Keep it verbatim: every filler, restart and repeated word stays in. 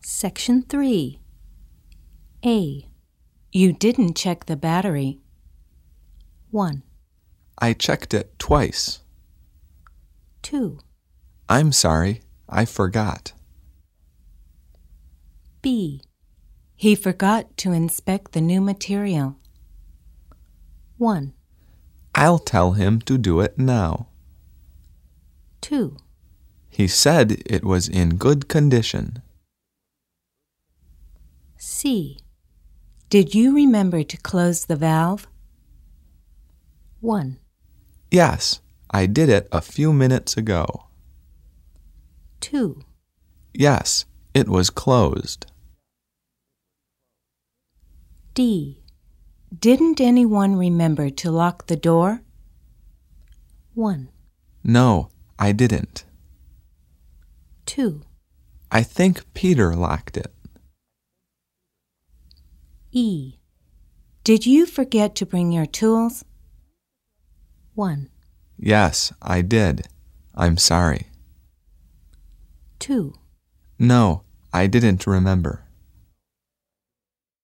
Section three. A. You didn't check the battery. one. I checked it twice. two. I'm sorry, I forgot. B. He forgot to inspect the new material. one. I'll tell him to do it now. two. He said it was in good condition. C. Did you remember to close the valve? one. Yes, I did it a few minutes ago. two. Yes, it was closed. D. Didn't anyone remember to lock the door? one. No, I didn't. two. I think Peter locked it. E. Did you forget to bring your tools? one. Yes, I did. I'm sorry. two. No, I didn't remember.